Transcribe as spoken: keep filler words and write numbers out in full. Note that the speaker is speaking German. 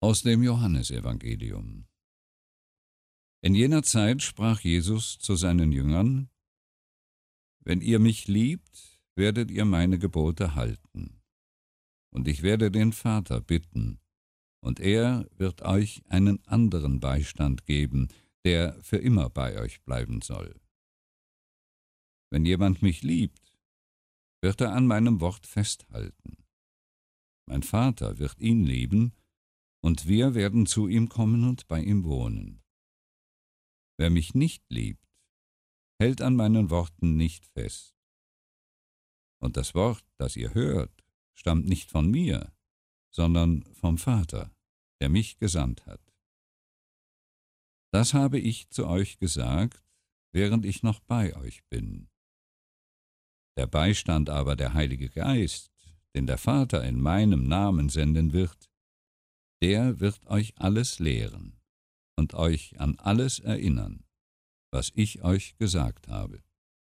Aus dem Johannesevangelium. In jener Zeit sprach Jesus zu seinen Jüngern: Wenn ihr mich liebt, werdet ihr meine Gebote halten. Und ich werde den Vater bitten, und er wird euch einen anderen Beistand geben, der für immer bei euch bleiben soll. Wenn jemand mich liebt, wird er an meinem Wort festhalten. Mein Vater wird ihn lieben, und wir werden zu ihm kommen und bei ihm wohnen. Wer mich nicht liebt, hält an meinen Worten nicht fest. Und das Wort, das ihr hört, stammt nicht von mir, sondern vom Vater, der mich gesandt hat. Das habe ich zu euch gesagt, während ich noch bei euch bin. Der Beistand aber, der Heilige Geist, den der Vater in meinem Namen senden wird, der wird euch alles lehren und euch an alles erinnern, was ich euch gesagt habe.